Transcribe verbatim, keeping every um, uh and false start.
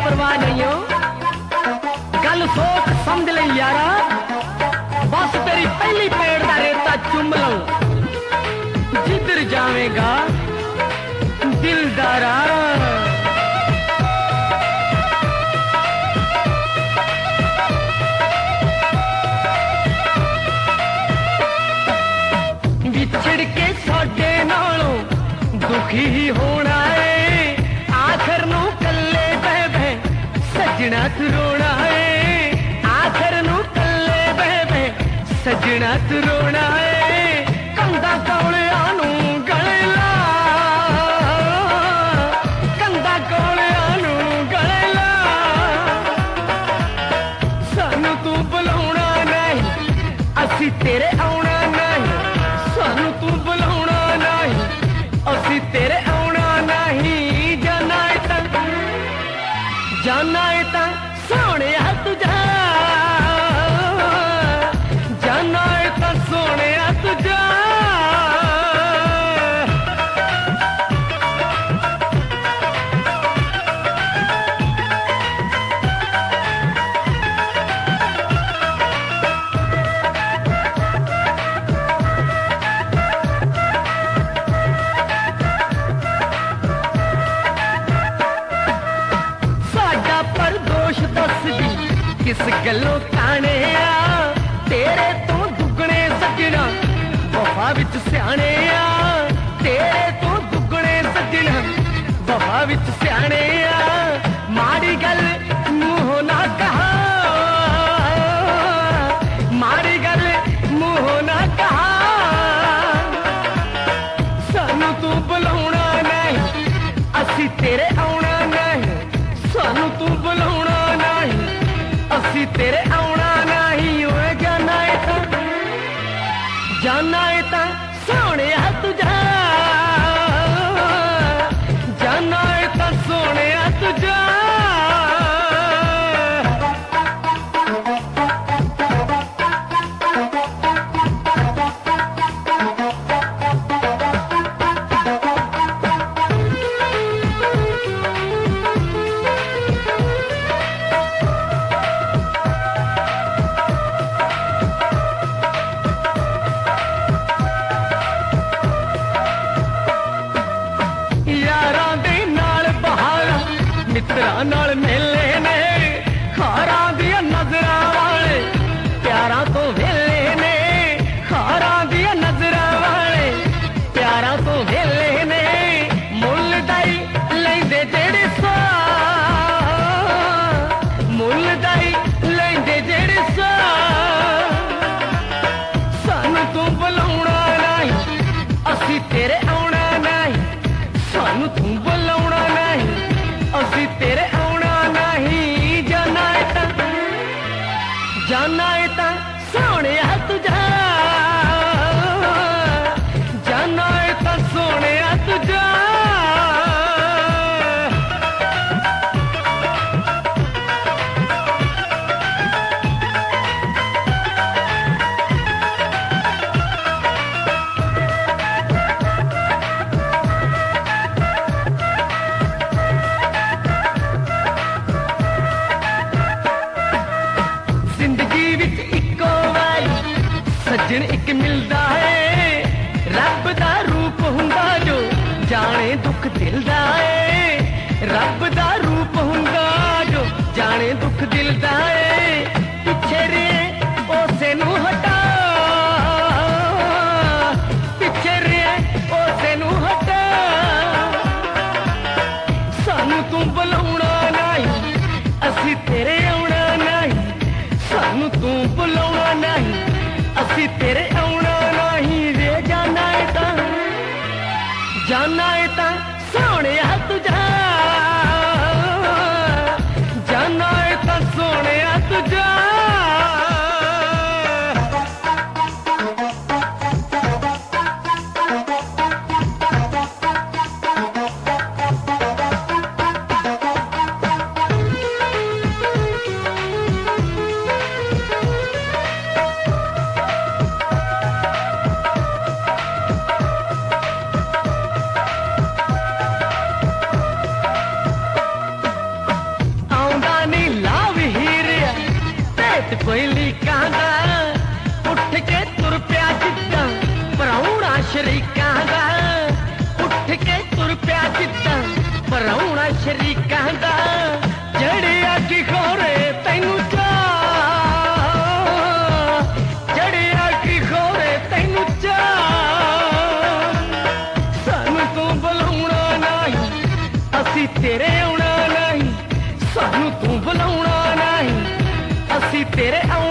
परवाह नहीं हो, गल सोच समझ ले यारा, बस तेरी पहली पेड़ दा रेता चुम लूं, जिधर जावेगा दिलदारा। विछड़ के साडे नालों दुखी ही होना है, आखिर नू कल्ले बह बह सजना तू रोना है, आखिर नू कल्ले बह बह सजना तू रोना है। कंधा कौलिया नू गले ला, कंधा कौलिया नू गले ला, सानू तू बुलाउणा नहीं असी तेरे आउणा नहीं, सानू तू बुलाउणा नहीं असी तेरे आउणा नहीं। जाना है ता जाना है ता सोहणिया तुझा, जाना है ता सोहणिया तुझा। किस गलों काने आ तेरे तो दुगने सजना, वफा विच सियाने आ तेरे तो दुगने सजना, वफा विच सियाने आ। माड़ी गल मुंहों ना कहा, माड़ी गल मुंहों ना कहा, सानू तू बुलाउणा नहीं असी तेरे आउणा नहीं, सानू तू बुलाउणा नहीं असी तेरे आउणा नहीं। ओए जाना है ता जाना है ता सोहणिया तुझा, जाना है ता सोहणिया तुझा। मित्रा नाल मेले ने खारा दिया नजरा वाले, प्यारा तो वेले ने खारा दिया नजरा वाले, प्यारा तो वेले ने। मुल दाई लेंदे जेड़े सा, मुल दाई लेंदे जेड़े सा, सानू तू बुलाउणा नहीं असी तेरे आउणा नहीं, सानू तू बुलाउणा नहीं असी तेरे आउणा नहीं। जाना है ता जाना है ता सोहणिया तुझा, जाना है ता सोहणिया तुझा। सज्जन एक मिलदा है, रब दा रूप हुंदा जो जाने दुख दिल दा है, रब दा रूप हुंदा जो जाने दुख दिल दा है। पिछे रे ओसे नू हटा, पिछे रे ओसे नू हटा, सानू तू बुलाउणा नहीं असी तेरे आउणा नहीं, सानू तू बुलाउणा नहीं असी तेरे आउणा नहीं। रे जाना है ता जाना है ता सोहणिया तुझा, जाना है ता सोहणिया तुझा। ਖੇਤ ਕੋਈ ਲੀਕਾਂ ਦਾ ਉੱਠ ਕੇ ਤੁਰ ਪਿਆ ਜਿੱਦਾਂ ਪਰਾਉਣਾ ਸ਼ਰੀਕਾਂ ਦਾ ਉੱਠ ਕੇ ਤੁਰ ਪਿਆ ਜਿੱਦਾਂ ਪਰਾਉਣਾ ਸ਼ਰੀਕਾਂ ਦਾ ਜੜਿਆ ਕੀ ਖੋਰੇ ਤੈਨੂੰ ਚਾ ਜੜਿਆ ਕੀ ਖੋਰੇ ਤੈਨੂੰ ਚਾ ਸਾਨੂੰ ਤੂੰ ਬੁਲਾਉਣਾ ਨਹੀਂ ਅਸੀਂ ਤੇਰੇ ਆਉਣਾ ਨਹੀਂ ਸਾਨੂੰ ਤੂੰ ਬੁਲਾਉਣਾ ਨਹੀਂ ਅਸੀਂ ਤੇਰੇ